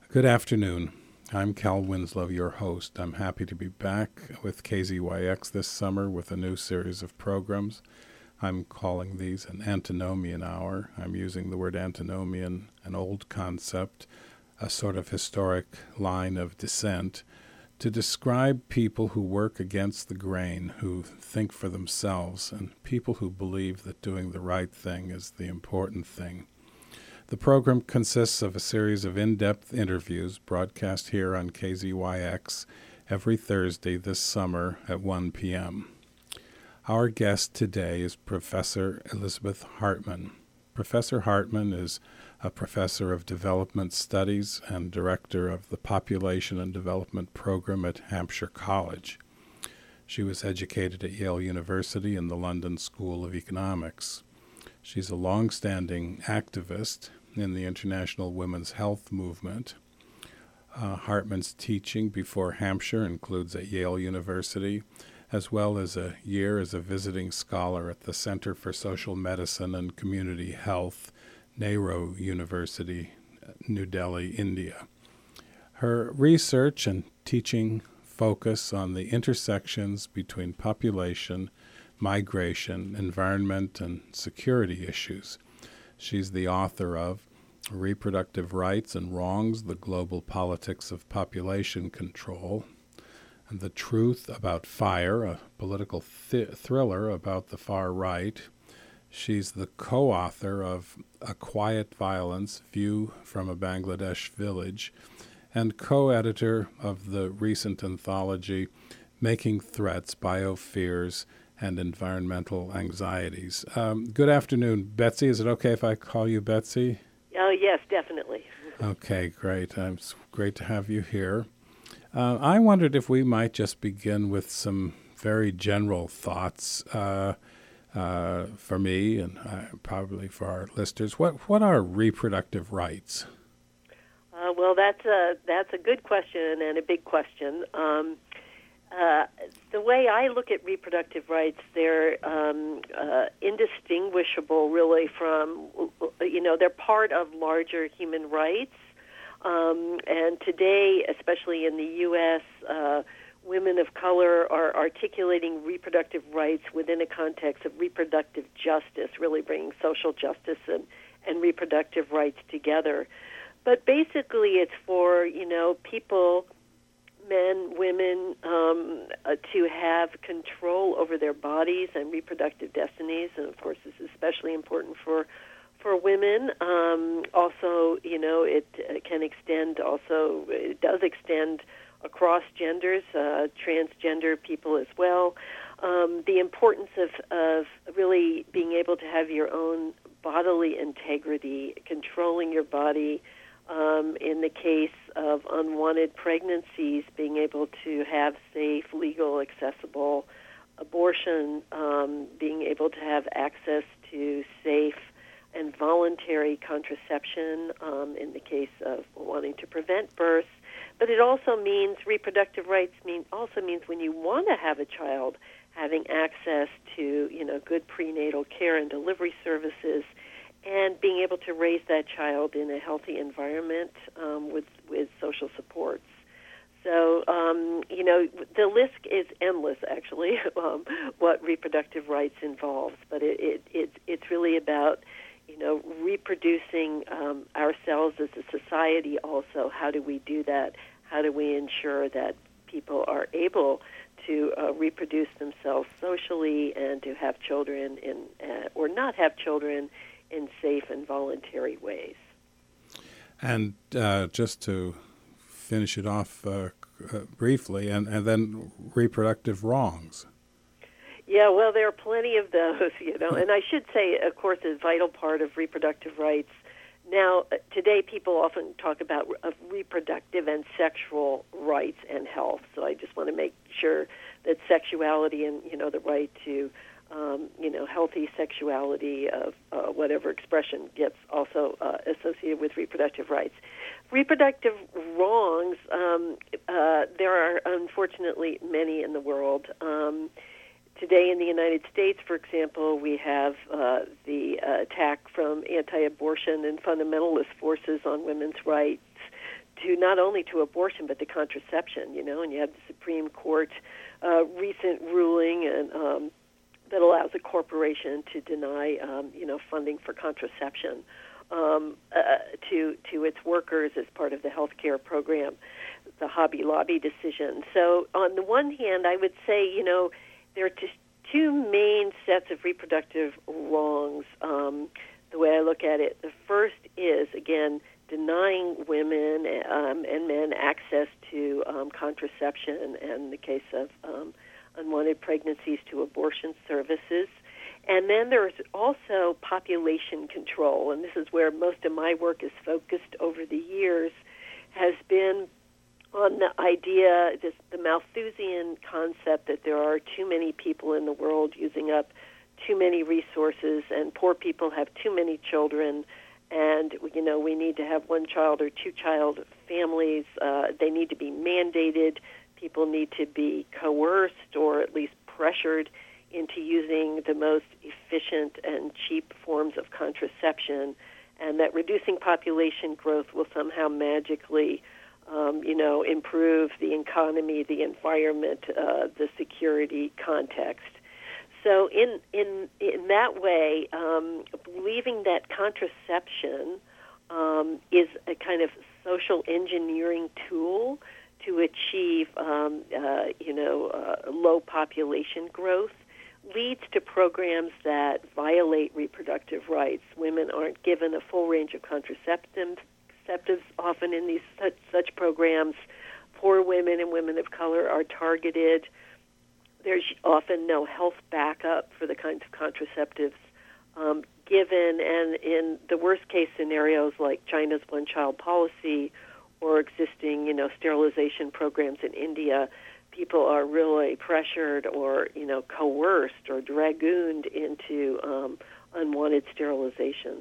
Good afternoon. I'm Cal Winslow, your host. I'm happy to be back with KZYX this summer with a new series of programs. I'm calling these an antinomian hour. I'm using the word antinomian, an old concept, a sort of historic line of descent, to describe people who work against the grain, who think for themselves, and people who believe that doing the right thing is the important thing. The program consists of a series of in-depth interviews broadcast here on KZYX every Thursday this summer at 1 p.m. Our guest today is Professor Elizabeth Hartman. Professor Hartman is a professor of development studies and director of the Population and Development Program at Hampshire College. She was educated at Yale University and the London School of Economics. She's a long-standing activist in the international women's health movement. Hartman's teaching before Hampshire includes at Yale University, as well as a year as a visiting scholar at the Center for Social Medicine and Community Health, Nehru University, New Delhi, India. Her research and teaching focus on the intersections between population, migration, environment, and security issues. She's the author of Reproductive Rights and Wrongs, The Global Politics of Population Control, and The Truth About Fire, a political thriller about the far right. She's the co-author of A Quiet Violence, View from a Bangladesh Village, and co-editor of the recent anthology Making Threats, Biofears, and Environmental Anxieties. Good afternoon, Betsy. Is it okay if I call you Betsy? Oh, yes, definitely. Okay, great. It's great to have you here. I wondered if we might just begin with some very general thoughts for me and probably for our listeners. What are reproductive rights? Well, that's a good question and a big question. The way I look at reproductive rights, they're indistinguishable really from, they're part of larger human rights. And today, especially in the U.S., women of color are articulating reproductive rights within a context of reproductive justice, really bringing social justice and reproductive rights together. But basically it's for, people, men, women, to have control over their bodies and reproductive destinies, and of course this is especially important for women. Also, it can extend also, it does extend across genders, transgender people as well. The importance of really being able to have your own bodily integrity, controlling your body, in the case of unwanted pregnancies, being able to have safe, legal, accessible abortion, being able to have access to safe and voluntary contraception in the case of wanting to prevent births. But it also means reproductive rights also means when you want to have a child, having access to good prenatal care and delivery services, and being able to raise that child in a healthy environment with social supports. So, the list is endless, actually, what reproductive rights involves. But it's really about, reproducing ourselves as a society also. How do we do that? How do we ensure that people are able to reproduce themselves socially and to have children or not have children in safe and voluntary ways. And just to finish it off briefly, and then reproductive wrongs. Yeah, well, there are plenty of those, and I should say, of course, a vital part of reproductive rights. Now, today people often talk about reproductive and sexual rights and health, so I just want to make sure that sexuality and, the right to healthy sexuality of whatever expression gets also associated with reproductive rights. Reproductive wrongs, there are unfortunately many in the world. Today in the United States, for example, we have the attack from anti-abortion and fundamentalist forces on women's rights to not only to abortion but to contraception. And you have the Supreme Court recent ruling and that allows a corporation to deny funding for contraception to its workers as part of the health care program, the Hobby Lobby decision. So on the one hand, I would say, there are just two main sets of reproductive wrongs, the way I look at it. The first is, again, denying women and men access to contraception, and in the case of unwanted pregnancies, to abortion services. And then there's also population control, and this is where most of my work is focused over the years, has been on the idea, the Malthusian concept that there are too many people in the world using up too many resources, and poor people have too many children, and we need to have one child or two child families. They need to be mandated. People need to be coerced or at least pressured into using the most efficient and cheap forms of contraception, and that reducing population growth will somehow magically improve the economy, the environment, the security context. So in that way, believing that contraception is a kind of social engineering tool to achieve, low population growth leads to programs that violate reproductive rights. Women aren't given a full range of contraceptives often in these such programs. Poor women and women of color are targeted. There's often no health backup for the kinds of contraceptives given, and in the worst-case scenarios like China's one-child policy or existing, sterilization programs in India, people are really pressured or, coerced or dragooned into unwanted sterilizations.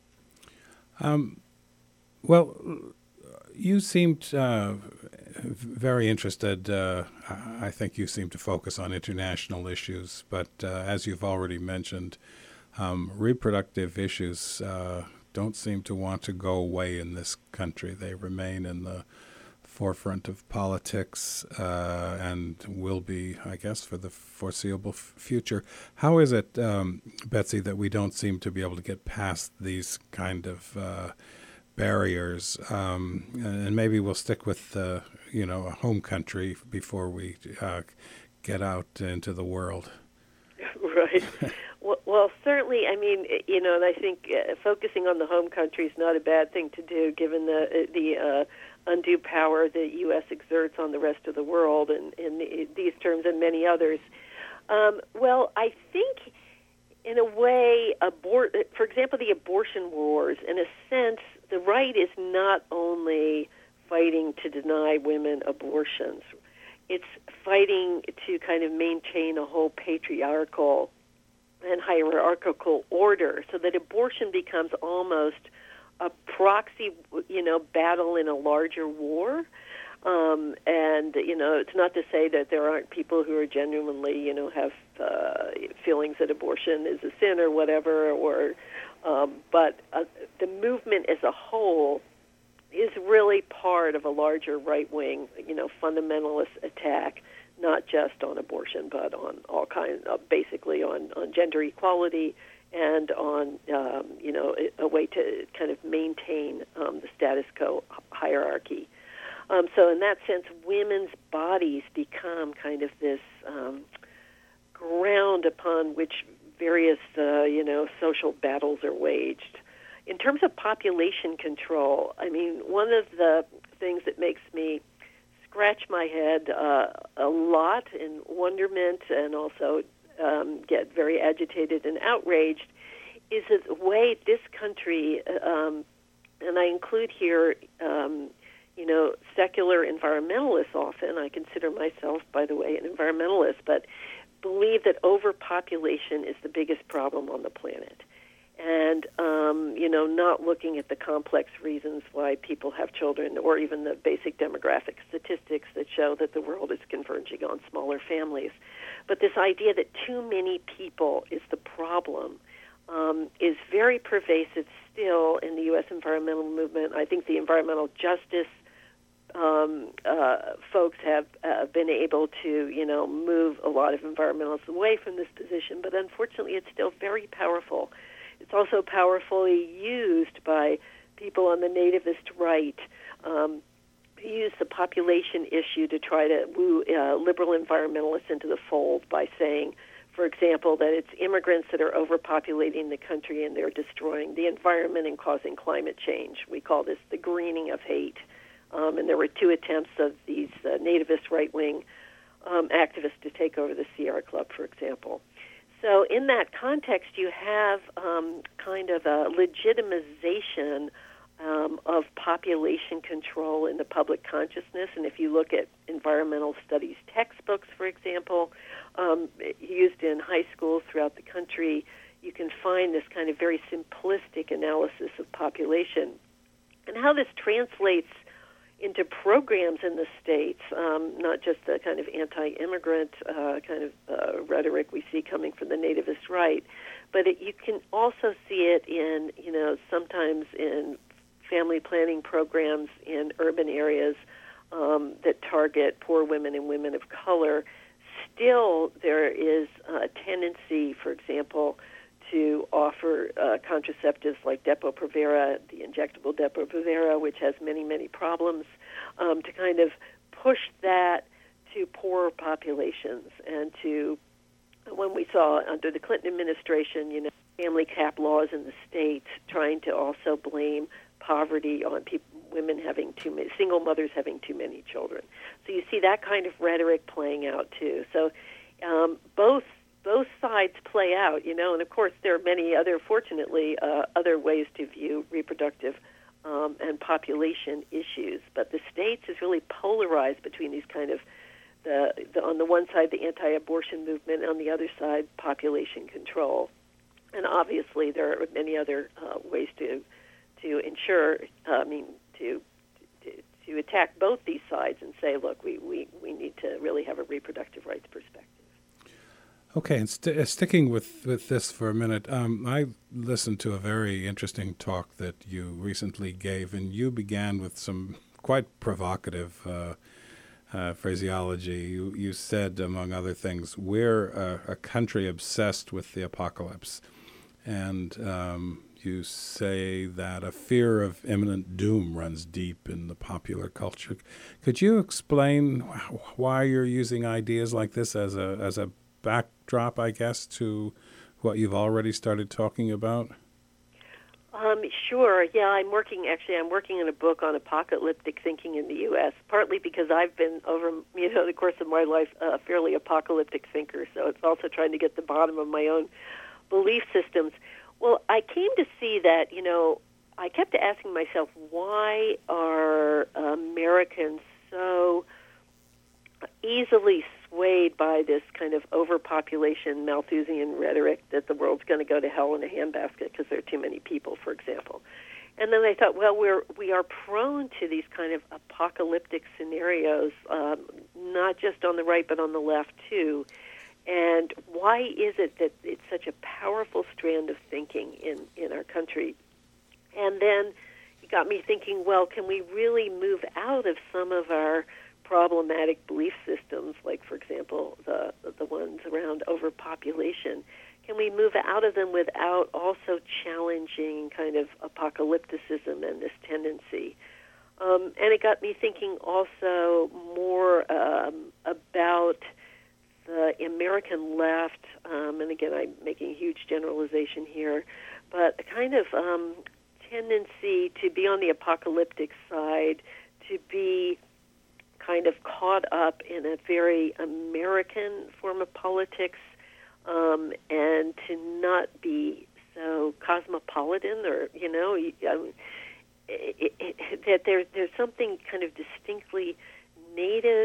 Well, you seemed very interested. I think you seem to focus on international issues, but as you've already mentioned, reproductive issues don't seem to want to go away in this country. They remain in the forefront of politics and will be, I guess, for the foreseeable future. How is it, Betsy, that we don't seem to be able to get past these kind of barriers? And maybe we'll stick with, a home country before we get out into the world. Right. Well, certainly, and I think focusing on the home country is not a bad thing to do, given the undue power the U.S. exerts on the rest of the world, and in these terms and many others. Well, I think, in a way, for example, the abortion wars, in a sense, the right is not only fighting to deny women abortions. It's fighting to kind of maintain a whole patriarchal and hierarchical order, so that abortion becomes almost a proxy, battle in a larger war. And, it's not to say that there aren't people who are genuinely, have feelings that abortion is a sin or whatever, but the movement as a whole is really part of a larger right-wing, fundamentalist attack, not just on abortion, but on all kinds of, basically on gender equality and on, a way to kind of maintain the status quo hierarchy. So in that sense, women's bodies become kind of this ground upon which various, social battles are waged. In terms of population control, one of the things that makes me scratch my head a lot in wonderment and also get very agitated and outraged is the way this country, and I include here, secular environmentalists often, I consider myself, by the way, an environmentalist, but believe that overpopulation is the biggest problem on the planet. And, not looking at the complex reasons why people have children or even the basic demographic statistics that show that the world is converging on smaller families. But this idea that too many people is the problem is very pervasive still in the U.S. environmental movement. I think the environmental justice folks have been able to, move a lot of environmentalists away from this position, but unfortunately it's still very powerful. It's also powerfully used by people on the nativist right who use the population issue to try to woo liberal environmentalists into the fold by saying, for example, that it's immigrants that are overpopulating the country and they're destroying the environment and causing climate change. We call this the greening of hate. And there were 2 attempts of these nativist right-wing activists to take over the Sierra Club, for example. So in that context, you have kind of a legitimization of population control in the public consciousness. And if you look at environmental studies textbooks, for example, used in high schools throughout the country, you can find this kind of very simplistic analysis of population. And how this translates into programs in the states, not just the kind of anti-immigrant rhetoric we see coming from the nativist right, but you can also see it in, sometimes in family planning programs in urban areas that target poor women and women of color. Still, there is a tendency, for example, to offer contraceptives like Depo-Provera, the injectable Depo-Provera, which has many, many problems, to kind of push that to poorer populations. And to, when we saw under the Clinton administration, family cap laws in the states trying to also blame poverty on women having too many, single mothers having too many children. So you see that kind of rhetoric playing out too. So both sides play out, and of course there are many other, fortunately, other ways to view reproductive and population issues. But the states is really polarized between these kind of, on the one side, the anti-abortion movement, on the other side, population control. And obviously there are many other ways to ensure, to attack both these sides and say, look, we need to really have a reproductive rights perspective. Okay, and sticking with this for a minute, I listened to a very interesting talk that you recently gave, and you began with some quite provocative phraseology. You said, among other things, we're a country obsessed with the apocalypse, and you say that a fear of imminent doom runs deep in the popular culture. Could you explain why you're using ideas like this as a backdrop, I guess, to what you've already started talking about? Sure. Yeah, I'm working on a book on apocalyptic thinking in the U.S., partly because I've been, over the course of my life, a fairly apocalyptic thinker, so it's also trying to get to the bottom of my own belief systems. Well, I came to see that, I kept asking myself, why are Americans so easily swayed by this kind of overpopulation, Malthusian rhetoric that the world's going to go to hell in a handbasket because there are too many people, for example. And then I thought, well, we are prone to these kind of apocalyptic scenarios, not just on the right but on the left too. And why is it that it's such a powerful strand of thinking in our country? And then it got me thinking, well, can we really move out of some of our problematic belief systems, like, for example, the ones around overpopulation? Can we move out of them without also challenging kind of apocalypticism and this tendency? And it got me thinking also more about the American left, and again, I'm making a huge generalization here, but a kind of tendency to be on the apocalyptic side, to be kind of caught up in a very American form of politics, and to not be so cosmopolitan, or that there's something kind of distinctly native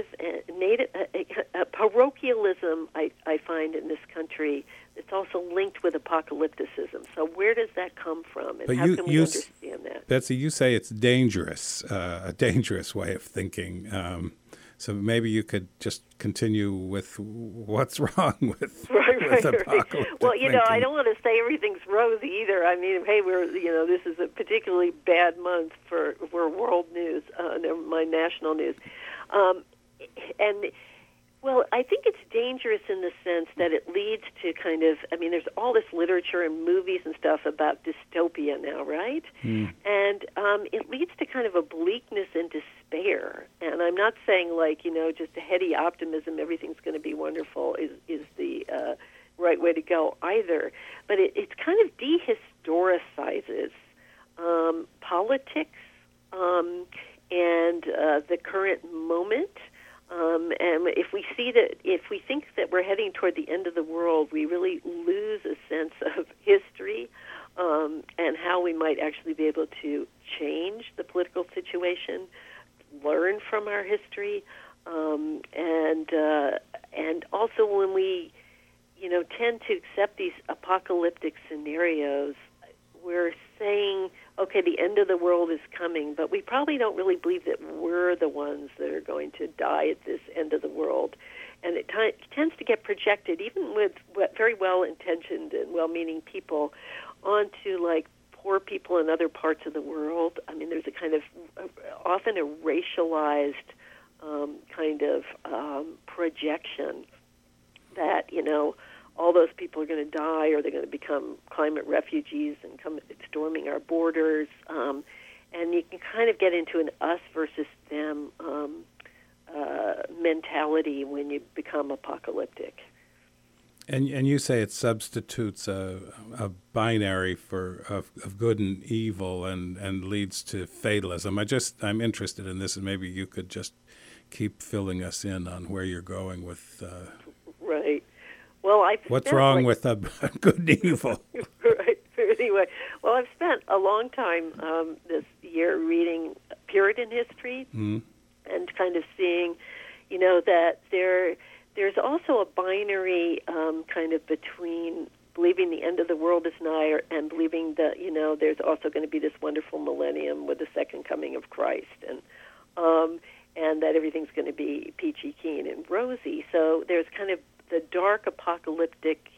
parochialism I find in this country. It's also linked with apocalypticism. So where does that come from, and how can we understand that? Betsy, you say it's dangerous, a dangerous way of thinking. So maybe you could just continue with what's wrong with, right. apocalyptic Well, thinking. I don't want to say everything's rosy either. I mean, hey, this is a particularly bad month for world news, never mind national news. And well, I think it's dangerous in the sense that it leads to kind of, there's all this literature and movies and stuff about dystopia now, right? And it leads to kind of a bleakness and despair. And I'm not saying just a heady optimism, everything's going to be wonderful is the right way to go either. But it kind of dehistoricizes politics and the current moment. And if we think that we're heading toward the end of the world, we really lose a sense of history and how we might actually be able to change the political situation, learn from our history, and also when we tend to accept these apocalyptic scenarios, we're saying, okay, the end of the world is coming, but we probably don't really believe that we're the ones that are going to die at this end of the world. And it tends to get projected, even with very well-intentioned and well-meaning people, onto, poor people in other parts of the world. I mean, there's a kind of, often a racialized projection that, all those people are going to die, or they're going to become climate refugees and come storming our borders. And you can kind of get into an us versus them mentality when you become apocalyptic. And you say it substitutes a binary of good and evil and leads to fatalism. I'm interested in this, and maybe you could just keep filling us in on where you're going with. Right. Well, what's wrong with good and evil? Right. Anyway, well, I've spent a long time this year reading Puritan history and kind of seeing, that there's also a binary kind of between believing the end of the world is nigh and believing that, there's also going to be this wonderful millennium with the second coming of Christ and that everything's going to be peachy keen and rosy. So there's kind of the dark apocalyptic,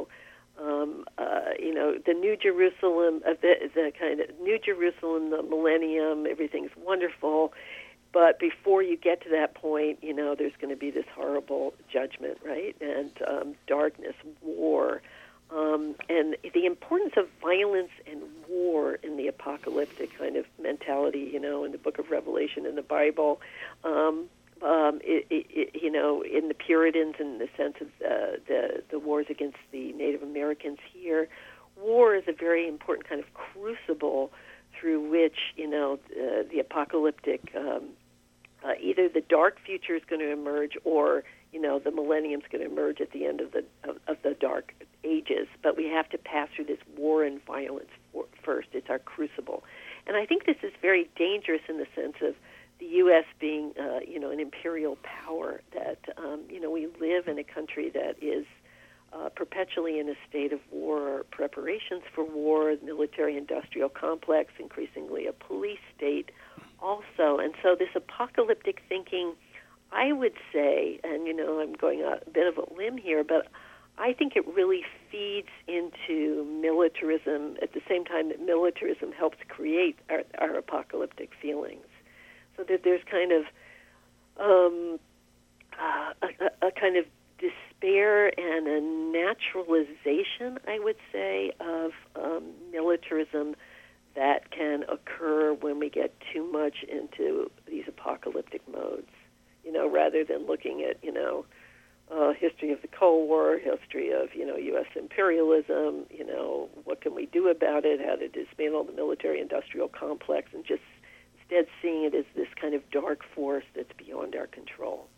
the New Jerusalem, the kind of New Jerusalem, the millennium, everything's wonderful. But before you get to that point, there's going to be this horrible judgment, right? And darkness, war, and the importance of violence and war in the apocalyptic kind of mentality, in the book of Revelation in the Bible. In the Puritans, in the sense of the wars against the Native Americans here, war is a very important kind of crucible through which, the apocalyptic, either the dark future is going to emerge or, the millennium is going to emerge at the end of the dark ages. But we have to pass through this war and violence first. It's our crucible. And I think this is very dangerous in the sense of the U.S. being, an imperial power, that, we live in a country that is perpetually in a state of war, preparations for war, military-industrial complex, increasingly a police state also. And so this apocalyptic thinking, I would say, and, I'm going a bit of a limb here, but I think it really feeds into militarism at the same time that militarism helps create our apocalyptic feelings. So that there's kind of a kind of despair and a naturalization, I would say, of militarism that can occur when we get too much into these apocalyptic modes, rather than looking at, history of the Cold War, history of, U.S. imperialism, what can we do about it, how to dismantle the military-industrial complex, and just instead seeing it as this kind of dark force that's beyond our control.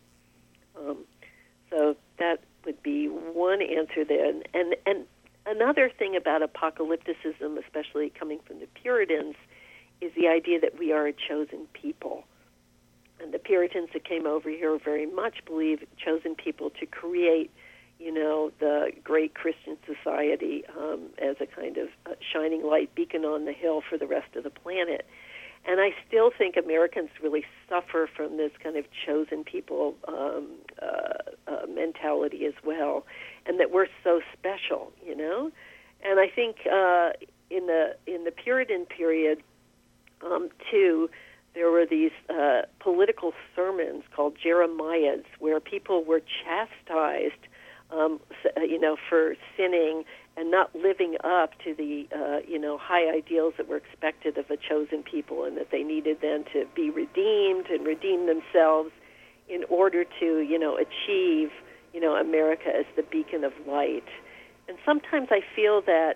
So that would be one answer there. And another thing about apocalypticism, especially coming from the Puritans, is the idea that we are a chosen people. And the Puritans that came over here very much believe chosen people to create, the great Christian society as a kind of shining light beacon on the hill for the rest of the planet. And I still think Americans really suffer from this kind of chosen people mentality as well, and that we're so special, you know. And I think in the Puritan period, too, there were these political sermons called Jeremiahs, where people were chastised, for sinning and not living up to the, high ideals that were expected of a chosen people, and that they needed then to be redeemed and redeem themselves in order to, achieve, America as the beacon of light. And sometimes I feel that,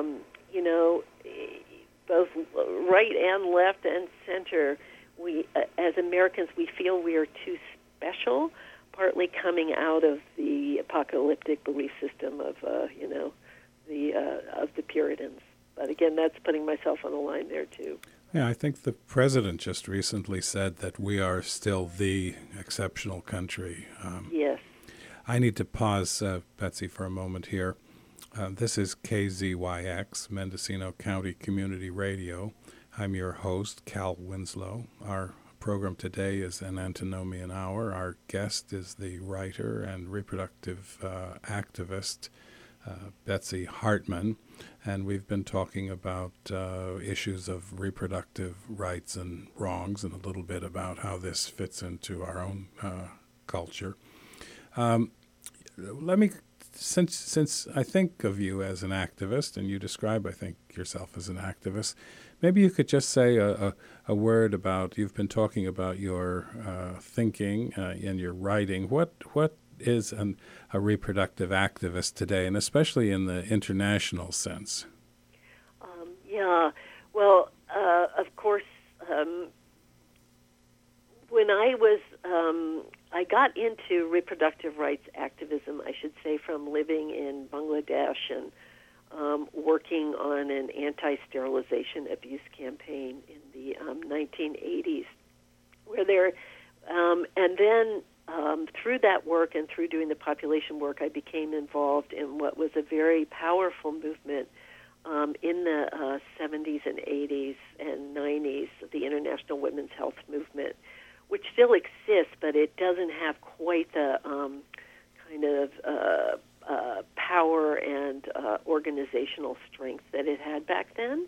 both right and left and center, we, as Americans, we feel we are too special, partly coming out of the apocalyptic belief system of, of the Puritans. But again, that's putting myself on the line there too. Yeah, I think the president just recently said that we are still the exceptional country. Yes. I need to pause, Betsy, for a moment here. This is KZYX, Mendocino County Community Radio. I'm your host, Cal Winslow. Our program today is an Antinomian Hour. Our guest is the writer and reproductive activist, Betsy Hartman, and we've been talking about issues of reproductive rights and wrongs, and a little bit about how this fits into our own culture. Let me, since I think of you as an activist, and you describe, I think, yourself as an activist, maybe you could just say a word about, you've been talking about your thinking and your writing. What is a reproductive activist today, and especially in the international sense? Well, of course, when I got into reproductive rights activism, I should say, from living in Bangladesh and working on an anti-sterilization abuse campaign in the 1980s, and then through that work and through doing the population work, I became involved in what was a very powerful movement in the 70s and 80s and 90s, the International Women's Health Movement, which still exists, but it doesn't have quite the power and organizational strength that it had back then.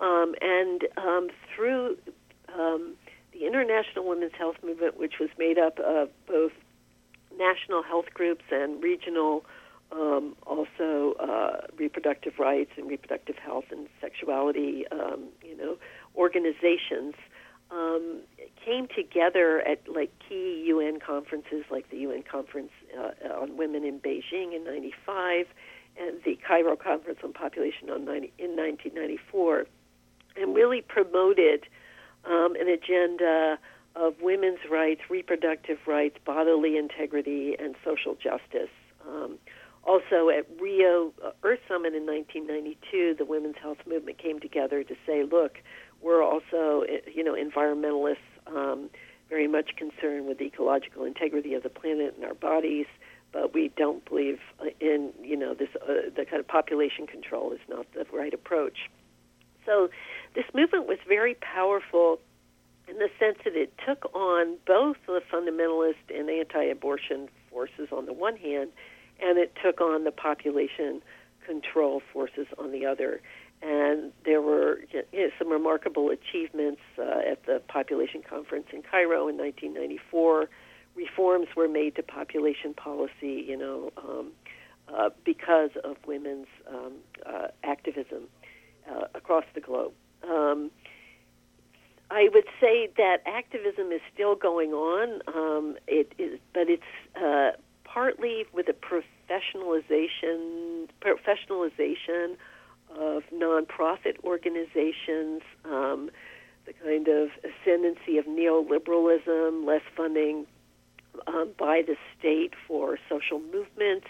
Through the International Women's Health Movement, which was made up of both national health groups and regional, also reproductive rights and reproductive health and sexuality, organizations, came together at key UN conferences, like the UN Conference on Women in Beijing in '95, and the Cairo Conference on Population in 1994, and really promoted an agenda of women's rights, reproductive rights, bodily integrity, and social justice. Also, at Rio Earth Summit in 1992, the Women's Health Movement came together to say, look, we're also, environmentalists, very much concerned with the ecological integrity of the planet and our bodies, but we don't believe in, this the kind of population control is not the right approach. So this movement was very powerful in the sense that it took on both the fundamentalist and anti-abortion forces on the one hand, and it took on the population control forces on the other. And there were some remarkable achievements at the population conference in Cairo in 1994. Reforms were made to population policy, because of women's activism across the globe. I would say that activism is still going on. But it's partly with a professionalization of nonprofit organizations, the kind of ascendancy of neoliberalism, less funding by the state for social movements,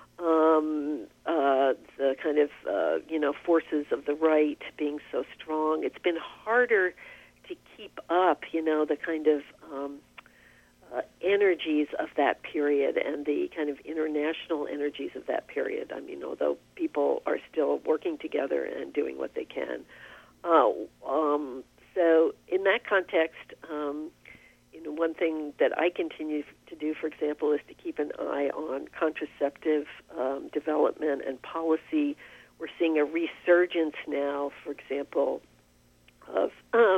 the kind of forces of the right being so strong. It's been harder to keep up, the kind of energies of that period and the kind of international energies of that period. I mean, although people are still working together and doing what they can. So in that context, one thing that I continue to do, for example, is to keep an eye on contraceptive development and policy. We're seeing a resurgence now, for example, of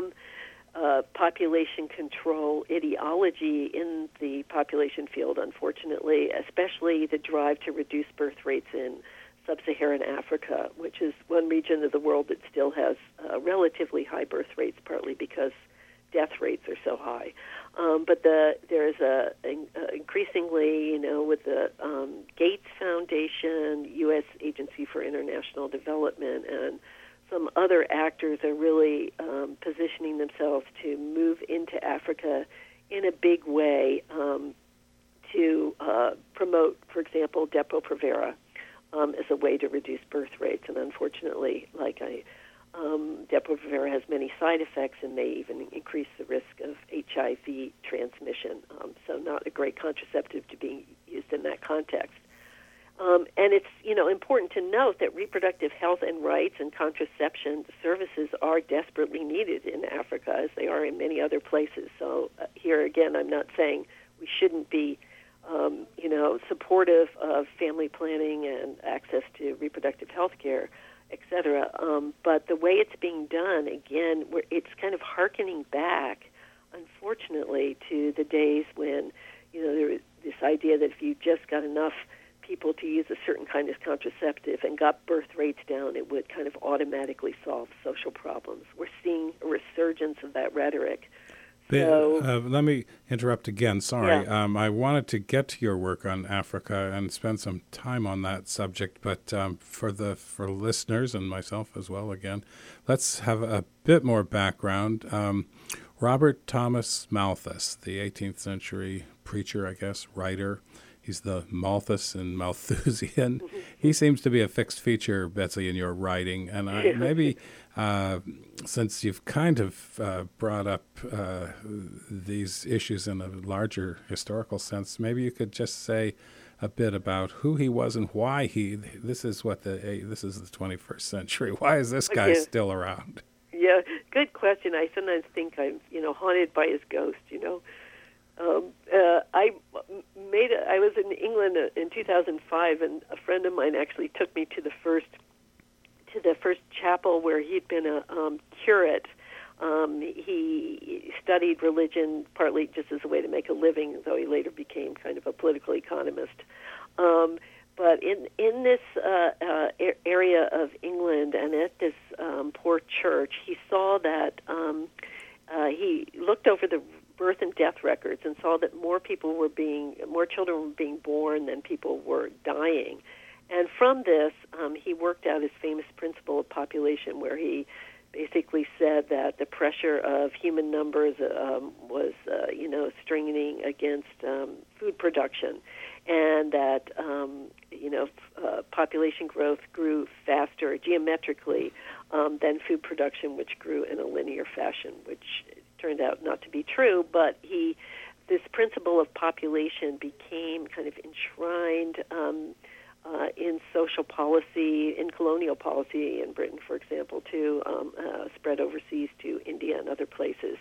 population control ideology in the population field, unfortunately, especially the drive to reduce birth rates in sub-Saharan Africa, which is one region of the world that still has relatively high birth rates, partly because death rates are so high. But there's increasingly, with the Gates Foundation, U.S. Agency for International Development, and some other actors are really positioning themselves to move into Africa in a big way to promote, for example, Depo-Provera as a way to reduce birth rates. And unfortunately, Depo-Provera has many side effects and may even increase the risk of HIV transmission. So not a great contraceptive to be used in that context. And it's, important to note that reproductive health and rights and contraception services are desperately needed in Africa, as they are in many other places. So here again, I'm not saying we shouldn't be, supportive of family planning and access to reproductive health care, et cetera. But the way it's being done, again, it's kind of hearkening back, unfortunately, to the days when, there was this idea that if you just got enough people to use a certain kind of contraceptive and got birth rates down, it would kind of automatically solve social problems. We're seeing a resurgence of that rhetoric. Let me interrupt again. Sorry. Yeah. I wanted to get to your work on Africa and spend some time on that subject, but for listeners and myself as well, again, let's have a bit more background. Robert Thomas Malthus, the 18th century preacher, I guess, writer. He's the Malthus in Malthusian. He seems to be a fixed feature, Betsy, in your writing. And maybe since you've kind of brought up these issues in a larger historical sense, maybe you could just say a bit about who he was and why this is the 21st century. Why is this guy still around? Yeah, good question. I sometimes think I'm, haunted by his ghost, I was in England in 2005, and a friend of mine actually took me to the first chapel where he'd been a curate. He studied religion partly just as a way to make a living, though he later became kind of a political economist. But in this area of England and at this poor church, he saw that he looked over the birth and death records and saw that more children were being born than people were dying. And from this, he worked out his famous principle of population, where he basically said that the pressure of human numbers was, straining against food production, and that, population growth grew faster geometrically than food production, which grew in a linear fashion, which turned out not to be true. But this principle of population became kind of enshrined in social policy, in colonial policy in Britain, for example, too, spread overseas to India and other places.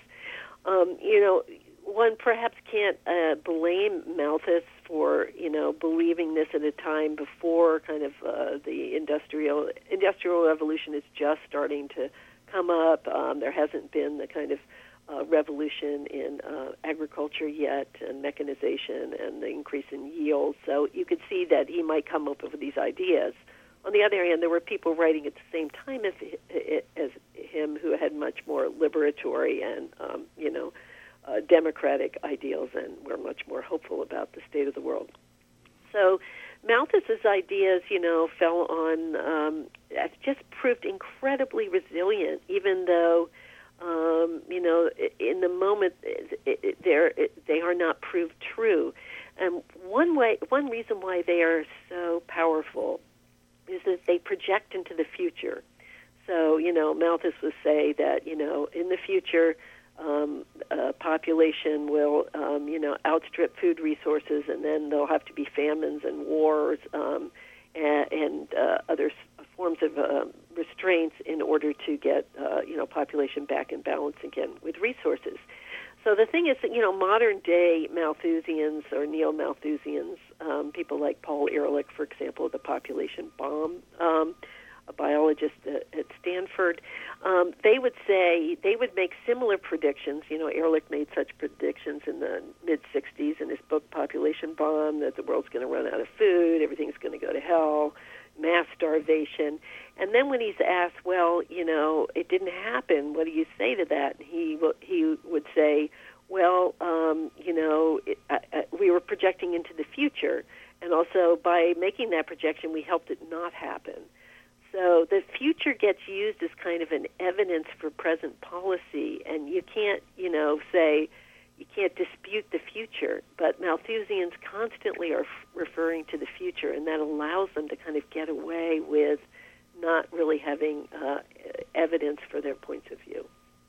One perhaps can't blame Malthus for, believing this at a time before kind of the industrial revolution is just starting to come up. There hasn't been the kind of revolution in agriculture yet, and mechanization and the increase in yield. So you could see that he might come up with these ideas. On the other hand, there were people writing at the same time as him who had much more liberatory and, democratic ideals and were much more hopeful about the state of the world. So Malthus's ideas, fell on, just proved incredibly resilient, even though in the moment, they are not proved true. And one reason why they are so powerful is that they project into the future. So, Malthus would say that, in the future, population will, outstrip food resources, and then there'll have to be famines and wars and other forms of restraints in order to get population back in balance again with resources. So the thing is that modern day Malthusians or neo-Malthusians, people like Paul Ehrlich, for example, the population bomb, a biologist at Stanford, they would make similar predictions. Ehrlich made such predictions in the mid-'60s in his book Population Bomb, that the world's going to run out of food, everything's going to go to hell, mass starvation. And then when he's asked, well, it didn't happen, what do you say to that? He would say, well, we were projecting into the future, and also by making that projection, we helped it not happen. So the future gets used as kind of an evidence for present policy, and you can't, say, you can't dispute the future, but Malthusians constantly are referring to the future, and that allows them to kind of get away with not really having evidence for their points of view.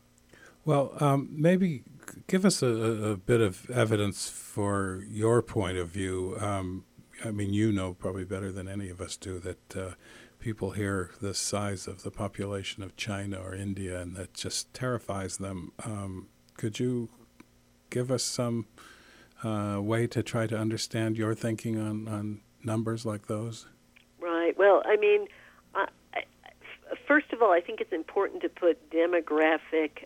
Well, maybe give us a bit of evidence for your point of view. I mean, probably better than any of us do that people hear the size of the population of China or India, and that just terrifies them. Could you give us some way to try to understand your thinking on numbers like those? Right. Well, I mean, first of all, I think it's important to put demographic,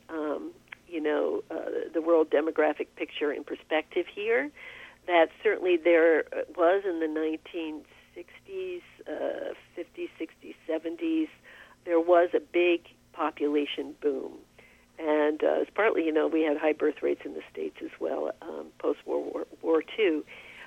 the world demographic picture in perspective here. That certainly there was in the 1960s, 50s, 60s, 70s, there was a big population boom. And it's partly, we had high birth rates in the States as well, post-World War II.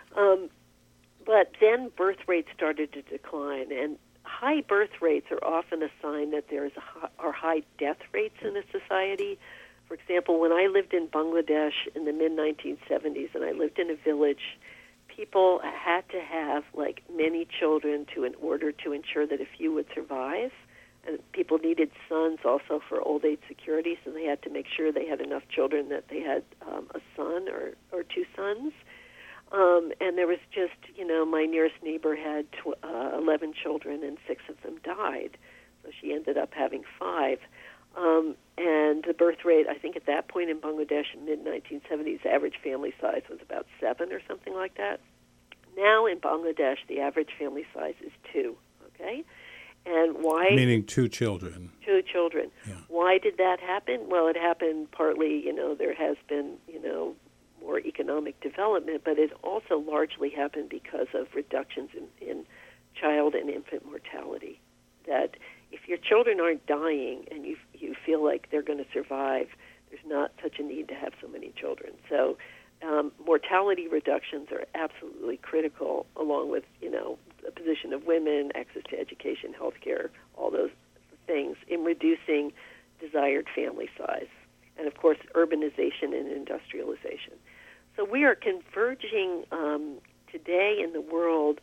But then birth rates started to decline, and high birth rates are often a sign that are high death rates in a society. For example, when I lived in Bangladesh in the mid-1970s, and I lived in a village, people had to have many children in order to ensure that a few would survive. And people needed sons also for old age security, so they had to make sure they had enough children that they had a son or two sons. And there was just, my nearest neighbor had 11 children, and 6 of them died. So she ended up having 5. And the birth rate, I think at that point in Bangladesh in mid-1970s, average family size was about 7 or something like that. Now in Bangladesh, the average family size is 2, okay? And why? Meaning 2 children. 2 children. Yeah. Why did that happen? Well, it happened partly, there has been, more economic development, but it also largely happened because of reductions in child and infant mortality. That if your children aren't dying and you feel like they're going to survive, there's not such a need to have so many children. So mortality reductions are absolutely critical, along with, the position of women, access to education, health care, all those things, in reducing desired family size. And, of course, urbanization and industrialization. So we are converging today in the world,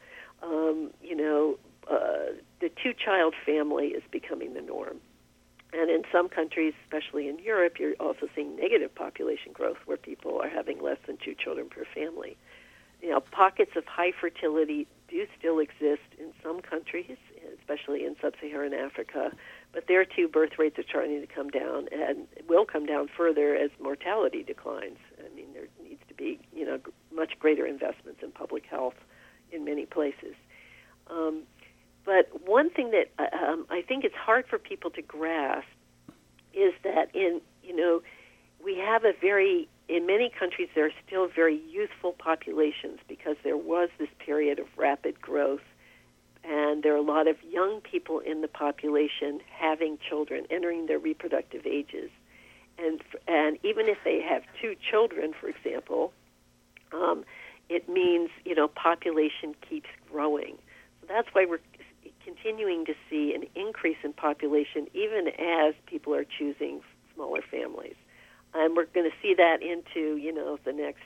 the 2-child family is becoming the norm. And in some countries, especially in Europe, you're also seeing negative population growth where people are having less than 2 children per family. Pockets of high fertility do still exist in some countries, especially in sub-Saharan Africa, but there too birth rates are starting to come down and will come down further as mortality declines. I mean, there needs to be, much greater investments in public health in many places. But one thing that I think it's hard for people to grasp is that we have in many countries there are still very youthful populations because there was this period of rapid growth, and there are a lot of young people in the population having children, entering their reproductive ages. And even if they have 2 children, for example, it means, population keeps growing. So that's why we're continuing to see an increase in population even as people are choosing smaller families. And we're going to see that into, the next,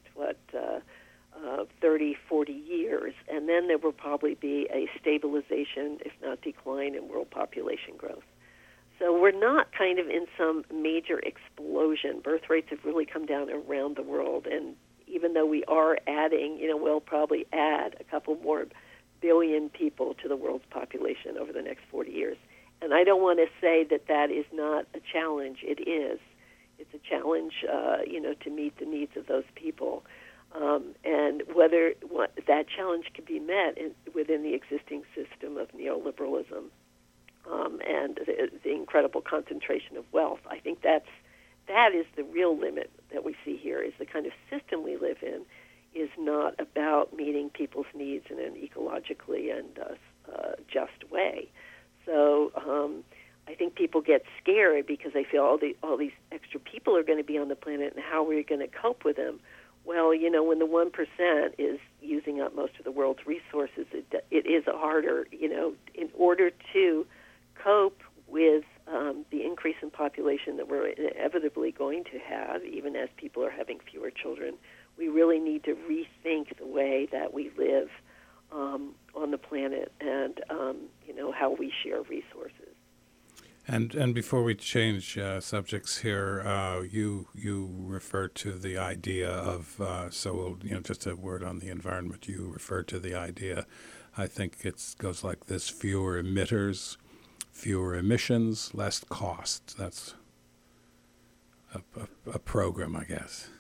30, 40 years. And then there will probably be a stabilization, if not decline, in world population growth. So we're not kind of in some major explosion. Birth rates have really come down around the world. And even though we are adding, we'll probably add a couple more billion people to the world's population over the next 40 years. And I don't want to say that that is not a challenge. It is. It's a challenge, to meet the needs of those people. And whether that challenge can be met within the existing system of neoliberalism and the incredible concentration of wealth, I think that is the real limit that we see here, is the kind of system we live in is not about meeting people's needs in an ecologically and just way. So I think people get scared because they feel all these extra people are going to be on the planet, and how are we going to cope with them? Well, when the 1% is using up most of the world's resources, it is harder, in order to cope with the increase in population that we're inevitably going to have, even as people are having fewer children. We really need to rethink the way that we live on the planet and, how we share resources. And before we change subjects here, you referred to the idea of just a word on the environment. You referred to the idea. I think it goes like this: fewer emitters, fewer emissions, less cost. That's a program, I guess.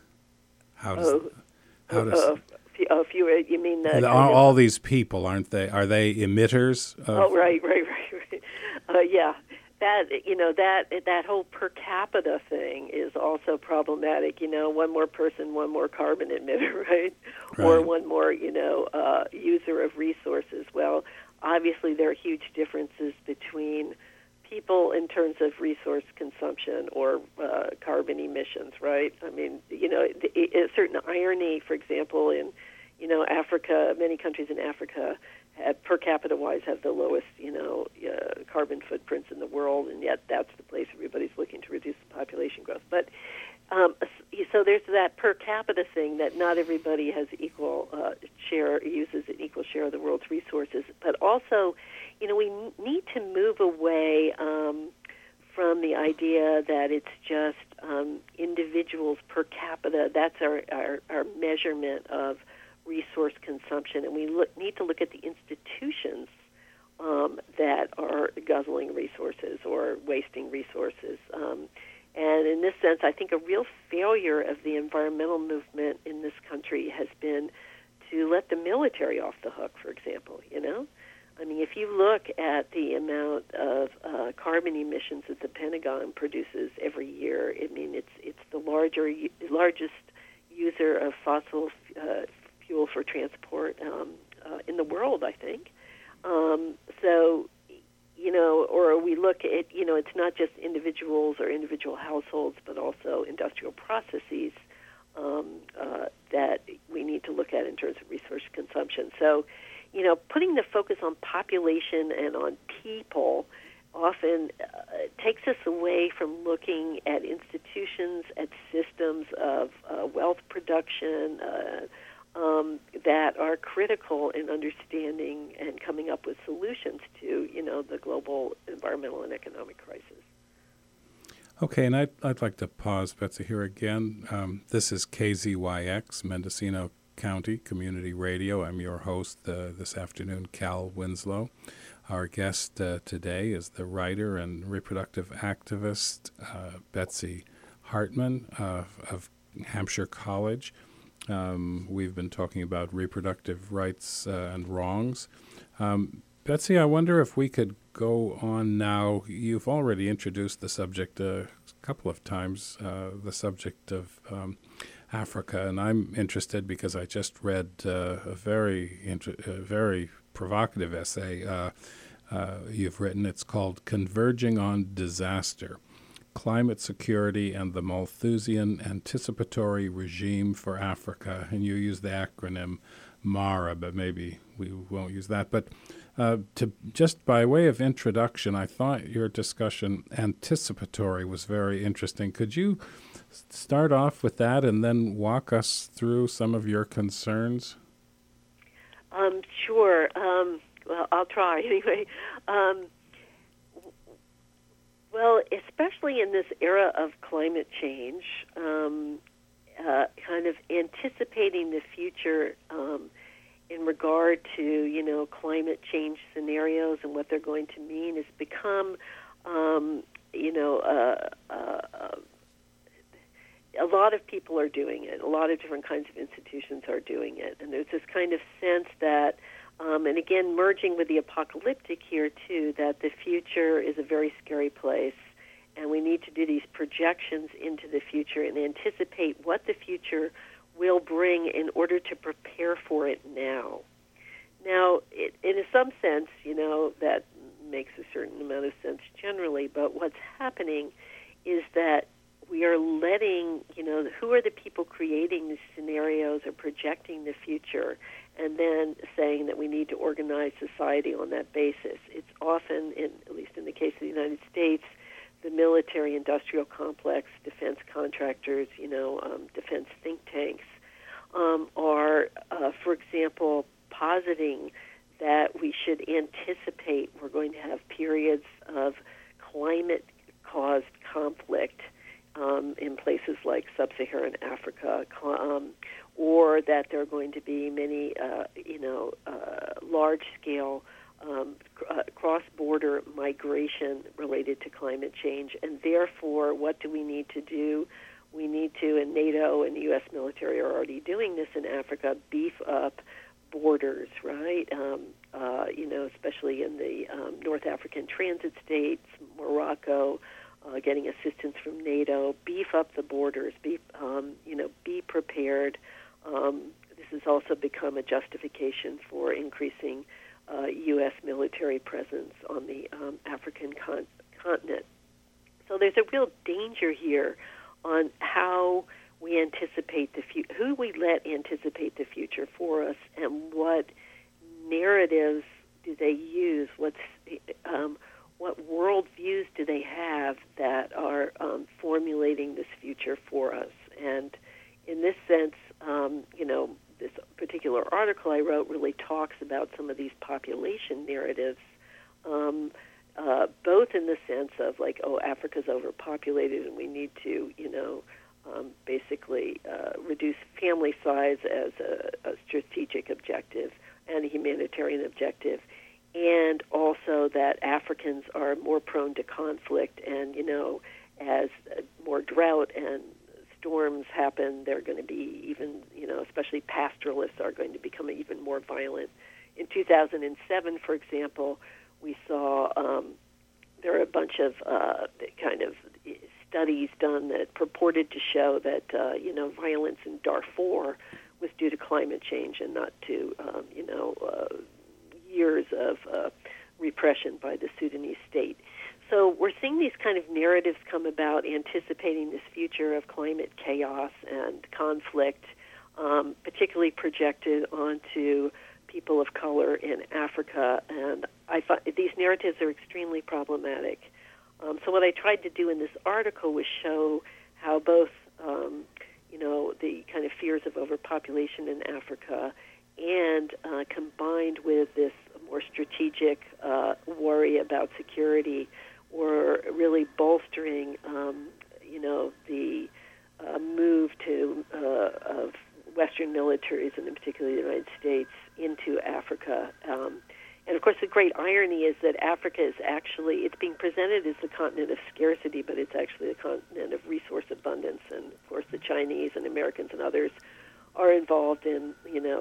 Fewer. You mean that all these people, aren't they? Are they emitters? Right. Yeah. That whole per capita thing is also problematic. One more person, one more carbon emitter, right? Or one more, user of resources. Well, obviously there are huge differences between people in terms of resource consumption or carbon emissions, right? I mean, a certain irony, for example, in Africa, many countries in Africa per capita wise have the lowest carbon footprints in the world, and yet that's the place everybody's looking to reduce the population growth. But so there's that per capita thing, that not everybody has equal uses an equal share of the world's resources. But also, we need to move away from the idea that it's just individuals per capita. That's our measurement of resource consumption, and we need to look at the institutions that are guzzling resources or wasting resources. And in this sense, I think a real failure of the environmental movement in this country has been to let the military off the hook, for example, I mean, if you look at the amount of carbon emissions that the Pentagon produces every year, I mean, it's the largest user of fossil fuel for transport in the world, I think. Or we look at, it's not just individuals or individual households, but also industrial processes that we need to look at in terms of resource consumption. So, putting the focus on population and on people often takes us away from looking at institutions, at systems of wealth production, that are critical in understanding and coming up with solutions to, the global environmental and economic crisis. Okay, and I'd like to pause, Betsy, here again. This is KZYX, Mendocino County Community Radio. I'm your host this afternoon, Cal Winslow. Our guest today is the writer and reproductive activist Betsy Hartman of Hampshire College. We've been talking about reproductive rights and wrongs. Betsy, I wonder if we could go on now. You've already introduced the subject a couple of times, the subject of Africa, and I'm interested because I just read a very provocative essay you've written. It's called Converging on Disaster: Climate Security and the Malthusian Anticipatory Regime for Africa. And you use the acronym MARA, but maybe we won't use that. But to just by way of introduction, I thought your discussion anticipatory was very interesting. Could you start off with that and then walk us through some of your concerns? Sure. Well, I'll try anyway. Well, especially in this era of climate change, kind of anticipating the future in regard regard to, climate change scenarios and what they're going to mean has become, a lot of people are doing it. A lot of different kinds of institutions are doing it. And there's this kind of sense that, and again, merging with the apocalyptic here, too, that the future is a very scary place, and we need to do these projections into the future and anticipate what the future will bring in order to prepare for it now. Now, in some sense, that makes a certain amount of sense generally, but what's happening is that we are letting, who are the people creating these scenarios or projecting the future, and then saying that we need to organize society on that basis. It's often, at least in the case of the United States, the military-industrial complex, defense contractors, defense think tanks, are, for example, positing that we should anticipate we're going to have periods of climate-caused conflict in places like sub-Saharan Africa, or that there are going to be many, large-scale cross-border migration related to climate change. And therefore, what do we need to do? We need to, and NATO and the U.S. military are already doing this in Africa, beef up borders, right? Especially in the North African transit states, Morocco, getting assistance from NATO, beef up the borders, be prepared. This has also become a justification for increasing U.S. military presence on the African continent. So there's a real danger here on how we anticipate the future, who we let anticipate the future for us, and what narratives do they use? What worldviews do they have that are formulating this future for us? And in this sense, this particular article I wrote really talks about some of these population narratives, both in the sense of Africa's overpopulated and we need to, basically reduce family size as a strategic objective and a humanitarian objective, and also that Africans are more prone to conflict, and as more drought and storms happen, they're going to be even, especially pastoralists are going to become even more violent. In 2007, for example, we saw there are a bunch of kind of studies done that purported to show that violence in Darfur was due to climate change and not to years of repression by the Sudanese state. So we're seeing these kind of narratives come about, anticipating this future of climate chaos and conflict, particularly projected onto people of color in Africa. And I thought these narratives are extremely problematic. So what I tried to do in this article was show how both, the kind of fears of overpopulation in Africa and combined with this more strategic worry about security were really bolstering, the move of Western militaries, and in particular the United States, into Africa. And, of course, the great irony is that Africa is actually, it's being presented as the continent of scarcity, but it's actually the continent of resource abundance. And, of course, the Chinese and Americans and others are involved in,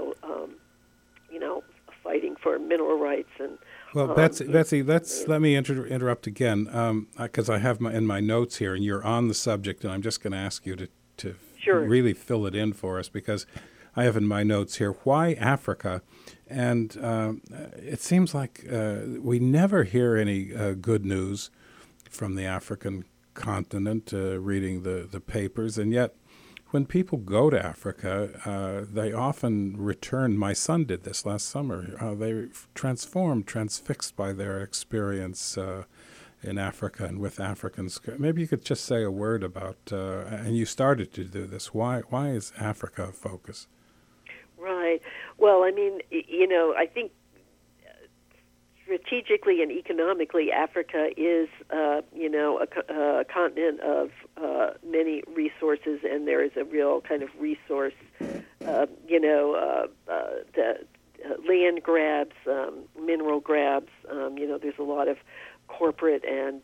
fighting for mineral rights. And well, Betsy, let me interrupt again, because I have in my notes here, and you're on the subject, and I'm just going to ask you to Sure. really fill it in for us, because I have in my notes here, why Africa? And it seems like we never hear any good news from the African continent, reading the papers, and yet when people go to Africa, they often return. My son did this last summer. They transfixed by their experience in Africa and with Africans. Maybe you could just say a word about, and you started to do this, why is Africa a focus? Right. Well, I mean, I think strategically and economically, Africa is, a continent of many resources, and there is a real kind of resource, land grabs, mineral grabs. There's a lot of corporate and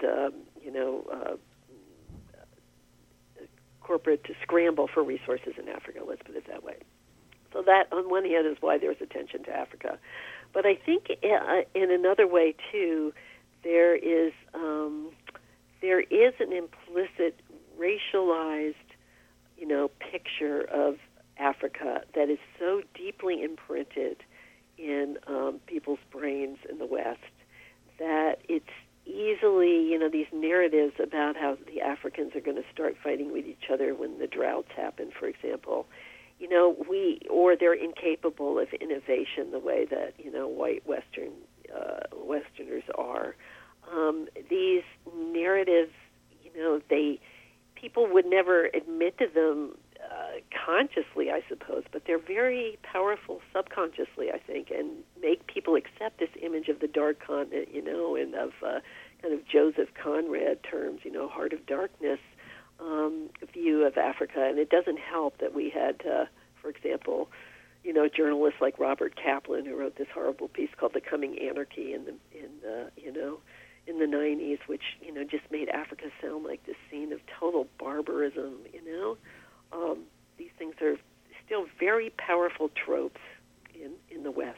corporate to scramble for resources in Africa. Let's put it that way. So that, on one hand, is why there's attention to Africa. But I think in another way too, there is an implicit racialized, picture of Africa that is so deeply imprinted in people's brains in the West that it's easily, these narratives about how the Africans are going to start fighting with each other when the droughts happen, for example, or they're incapable of innovation the way that, white Westerners are. These narratives, people would never admit to them consciously, I suppose, but they're very powerful subconsciously, I think, and make people accept this image of the dark continent, and of kind of Joseph Conrad terms, heart of darkness view of Africa. And it doesn't help that we had, for example, journalists like Robert Kaplan, who wrote this horrible piece called "The Coming Anarchy" in the 90s, which just made Africa sound like this scene of total barbarism. These things are still very powerful tropes in the West.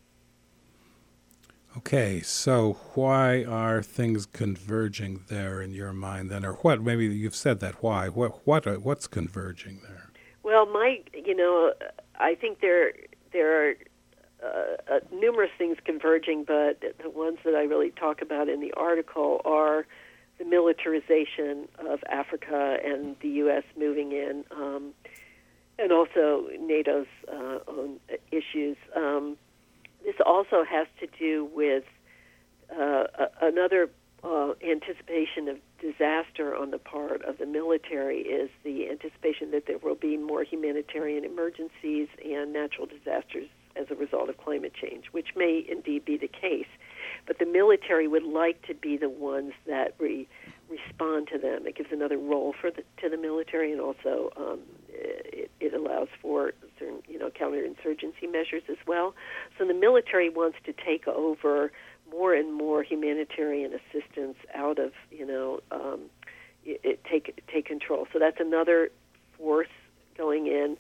Okay, so why are things converging there in your mind then, or what? Maybe you've said that. Why? What's converging there? Well, I think there are numerous things converging, but the ones that I really talk about in the article are the militarization of Africa and the U.S. moving in, and also NATO's own issues. This also has to do with another anticipation of disaster on the part of the military, is the anticipation that there will be more humanitarian emergencies and natural disasters as a result of climate change, which may indeed be the case. But the military would like to be the ones that respond to them. It gives another role to the military, and also it allows for certain, counterinsurgency measures as well. So the military wants to take over more and more humanitarian assistance out of, take control. So that's another force going in.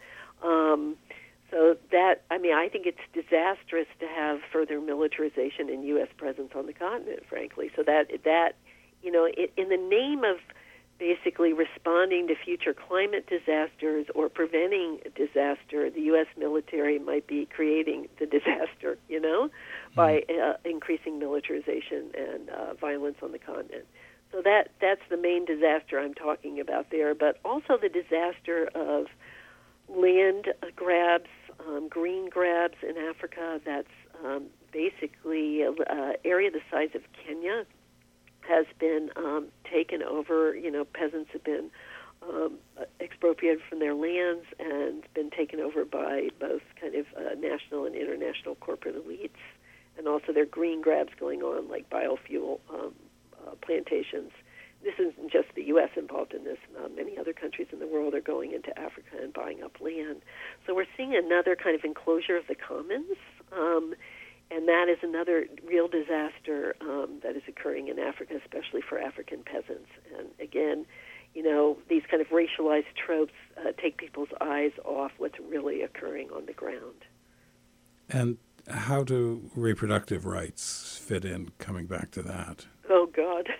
So that, I think it's disastrous to have further militarization and U.S. presence on the continent, frankly. So that in the name of basically responding to future climate disasters or preventing disaster, the U.S. military might be creating the disaster, by increasing militarization and violence on the continent. So that's the main disaster I'm talking about there, but also the disaster of land grabs, green grabs in Africa. That's basically an area the size of Kenya has been taken over. Peasants have been expropriated from their lands and been taken over by both kind of national and international corporate elites. And also there are green grabs going on, like biofuel plantations. This isn't just the U.S. involved in this. Many other countries in the world are going into Africa and buying up land. So we're seeing another kind of enclosure of the commons, and that is another real disaster that is occurring in Africa, especially for African peasants. And again, these kind of racialized tropes take people's eyes off what's really occurring on the ground. And how do reproductive rights fit in, coming back to that? Oh, God.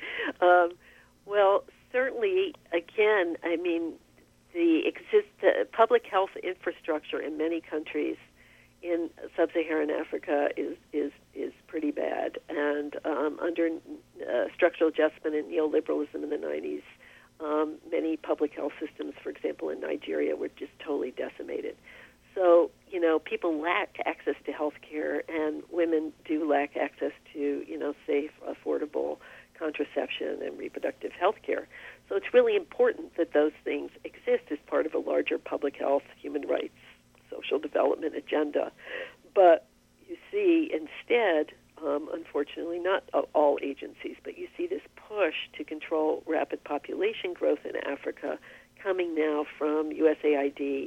Well, certainly, again, the public health infrastructure in many countries in sub-Saharan Africa is pretty bad. And under structural adjustment and neoliberalism in the 90s, many public health systems, for example, in Nigeria, were just totally decimated. So, people lack access to health care, and women do lack access to, safe, affordable contraception and reproductive health care. So it's really important that those things exist as part of a larger public health, human rights, social development agenda. But you see instead, unfortunately, not all agencies, but you see this push to control rapid population growth in Africa coming now from USAID,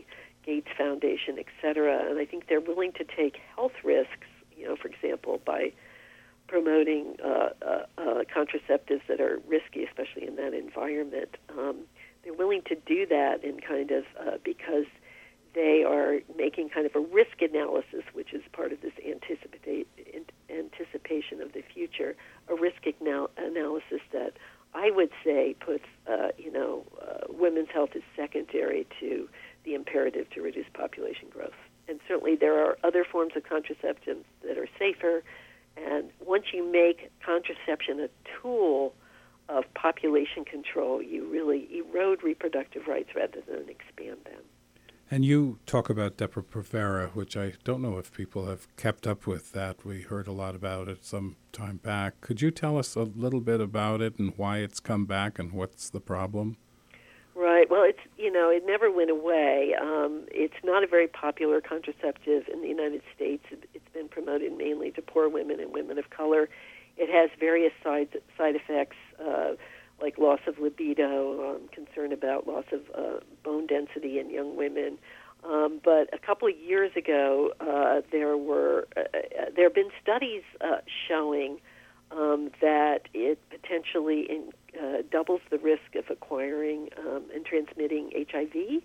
Gates Foundation, et cetera. And I think they're willing to take health risks, for example, by promoting contraceptives that are risky, especially in that environment. They're willing to do that in kind of because they are making kind of a risk analysis, which is part of this anticipation of the future, a risk analysis that I would say puts, women's health is secondary to the imperative to reduce population growth. And certainly there are other forms of contraception that are safer. And once you make contraception a tool of population control, you really erode reproductive rights rather than expand them. And you talk about Depo-Provera, which I don't know if people have kept up with that. We heard a lot about it some time back. Could you tell us a little bit about it and why it's come back and what's the problem? Right. Well, it never went away. It's not a very popular contraceptive in the United States. It's been promoted mainly to poor women and women of color. It has various side effects, like loss of libido, concern about loss of bone density in young women. But a couple of years ago, there have been studies showing that it potentially doubles the risk of acquiring and transmitting HIV,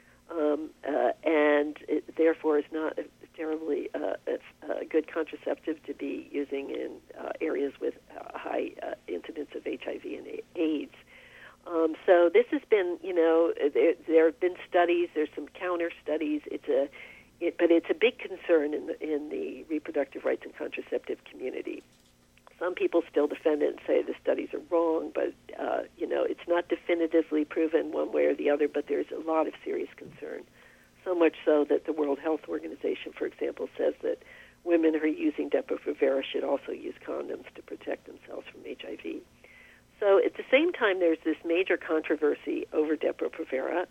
and it therefore is not a terribly a good contraceptive to be using in areas with high incidence of HIV and AIDS. So this has been, there have been studies. There's some counter studies. But it's a big concern in the reproductive rights and contraceptive community. Some people still defend it and say the studies are wrong, but it's not definitively proven one way or the other. But there's a lot of serious concern, so much so that the World Health Organization, for example, says that women who are using Depo-Provera should also use condoms to protect themselves from HIV. So at the same time, there's this major controversy over Depo-Provera.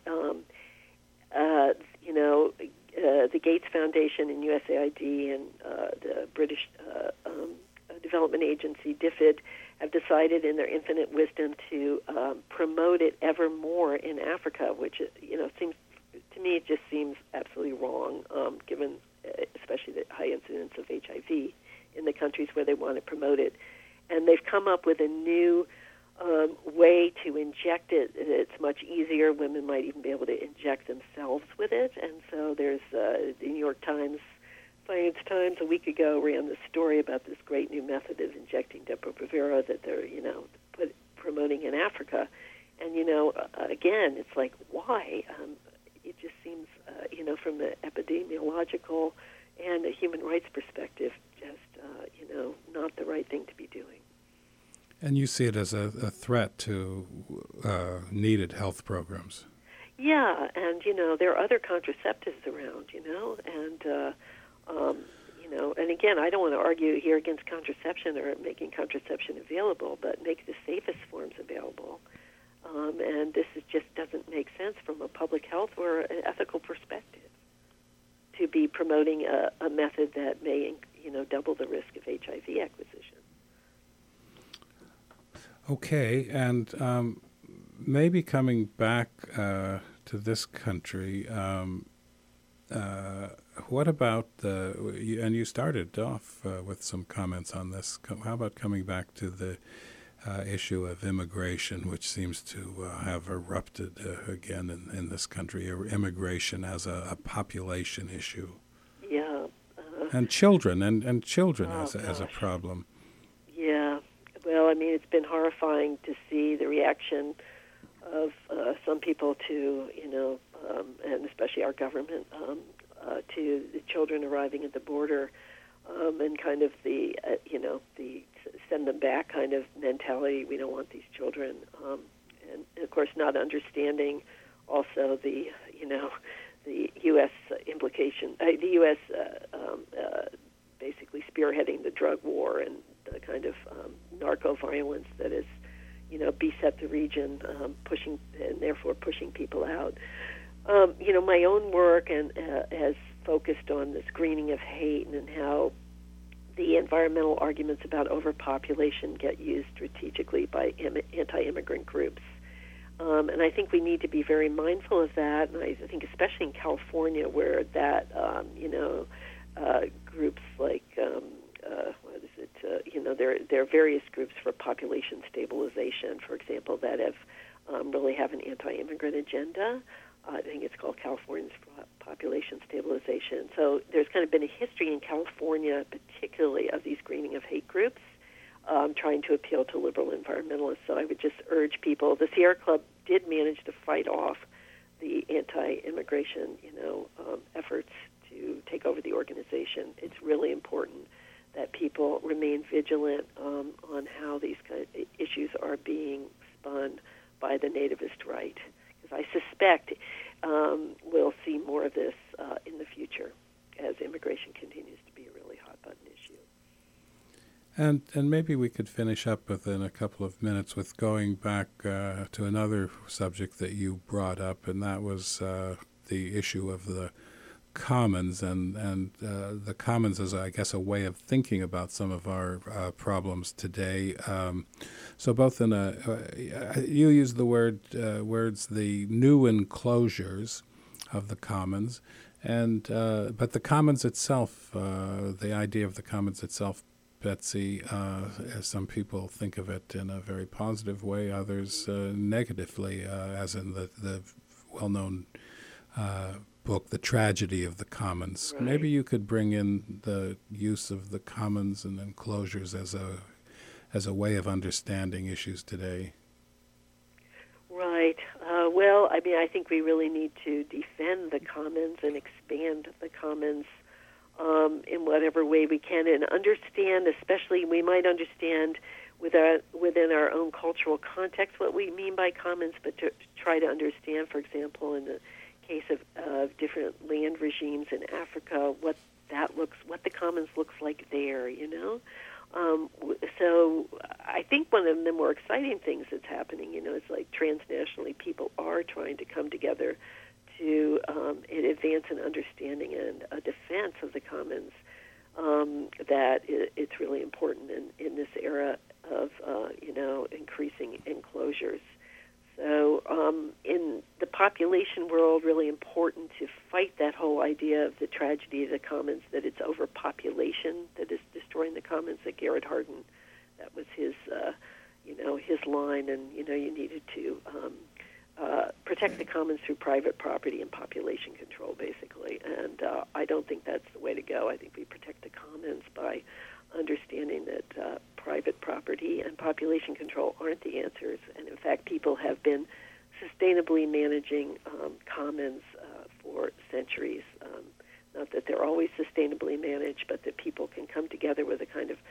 The Gates Foundation and USAID and the British Development Agency, DFID, have decided in their infinite wisdom to promote it ever more in Africa, which, seems, to me, it just seems absolutely wrong, given especially the high incidence of HIV in the countries where they want to promote it. And they've come up with a new way to inject it. It's much easier. Women might even be able to inject themselves with it. And so there's the New York Times, Finance Times, a week ago ran this story about this great new method of injecting Depo-Provera that they're, promoting in Africa. And, again, it's like, why? It just seems, from the epidemiological and a human rights perspective, just, not the right thing to be doing. And you see it as a threat to needed health programs. Yeah, and, there are other contraceptives around, and again, I don't want to argue here against contraception or making contraception available, but make the safest forms available. And this just doesn't make sense from a public health or an ethical perspective to be promoting a method that may, double the risk of HIV acquisition. Okay, and maybe coming back to this country, what about and you started off with some comments on this. How about coming back to the issue of immigration, which seems to have erupted again in this country, immigration as a population issue? Yeah. And children, and children as a problem. Yeah. Well, it's been horrifying to see the reaction of some people to, and especially our government, to the children arriving at the border, and kind of the send them back kind of mentality. We don't want these children, and of course not understanding also the U.S. implication, the U.S. Basically spearheading the drug war and the kind of narco violence that is, beset the region, pushing and therefore pushing people out. My own work has focused on the screening of hate and how the environmental arguments about overpopulation get used strategically by anti-immigrant groups. And I think we need to be very mindful of that. And I think especially in California, where that, groups like, what is it? There are various groups for population stabilization, for example, that really have an anti-immigrant agenda. I think it's called California's Population Stabilization. So there's kind of been a history in California, particularly of these greening of hate groups, trying to appeal to liberal environmentalists. So I would just urge people. The Sierra Club did manage to fight off the anti-immigration, efforts to take over the organization. It's really important that people remain vigilant on how these kind of issues are being spun by the nativist right. Because I suspect we'll see more of this in the future as immigration continues to be a really hot-button issue. And maybe we could finish up within a couple of minutes with going back to another subject that you brought up, and that was the issue of the commons and the commons as, I guess, a way of thinking about some of our problems today. So both in you use the words the new enclosures of the commons, and but the commons itself, the idea of the commons itself, Betsy, as some people think of it in a very positive way, others negatively, as in the well-known book, The Tragedy of the Commons. Right. Maybe you could bring in the use of the commons and enclosures as a way of understanding issues today. Right. Well, I mean, I think we really need to defend the commons and expand the commons in whatever way we can, and understand, especially we might understand within our own cultural context what we mean by commons, but to try to understand, for example, in the case of different land regimes in Africa, what the commons looks like there, So I think one of the more exciting things that's happening, is like transnationally people are trying to come together to advance an understanding and a defense of the commons, that it's really important in this era of, increasing enclosures. So in the population world, really important to fight that whole idea of the tragedy of the commons, that it's overpopulation that is destroying the commons, that Garrett Hardin, that was his line, and, you needed to protect the commons through private property and population control, basically. And I don't think that's the way to go. I think we protect the commons by understanding that private property and population control aren't the answers. And in fact, people have been sustainably managing commons for centuries. Not that they're always sustainably managed, but that people can come together with a kind of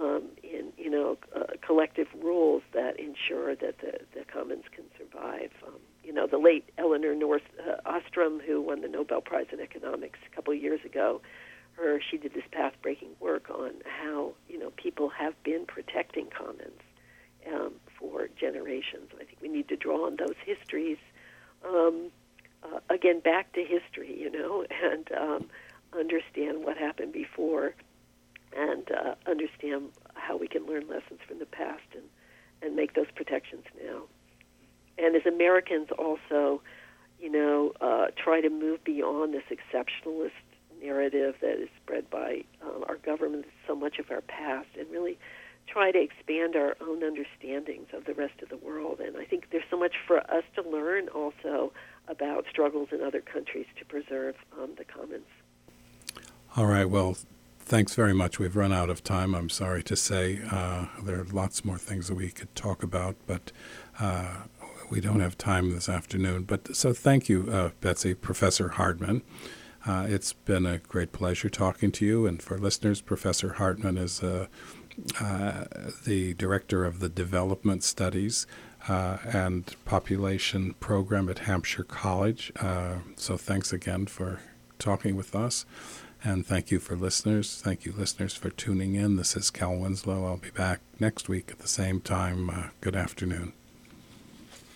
collective rules that ensure that the commons can survive. The late Eleanor North Ostrom, who won the Nobel Prize in Economics a couple of years ago, she did this path-breaking work on how people have been protecting commons for generations. I think we need to draw on those histories, again, back to history, and understand what happened before, and understand how we can learn lessons from the past and make those protections now. And as Americans also, try to move beyond this exceptionalist narrative that is spread by our government, so much of our past, and really try to expand our own understandings of the rest of the world. And I think there's so much for us to learn also about struggles in other countries to preserve the commons. All right, well, thanks very much. We've run out of time, I'm sorry to say. There are lots more things that we could talk about, but we don't have time this afternoon. But so thank you, Betsy, Professor Hardman. It's been a great pleasure talking to you. And for listeners, Professor Hardman is the director of the Development Studies and Population Program at Hampshire College. So thanks again for talking with us. And thank you for listeners. Thank you, listeners, for tuning in. This is Cal Winslow. I'll be back next week at the same time. Good afternoon.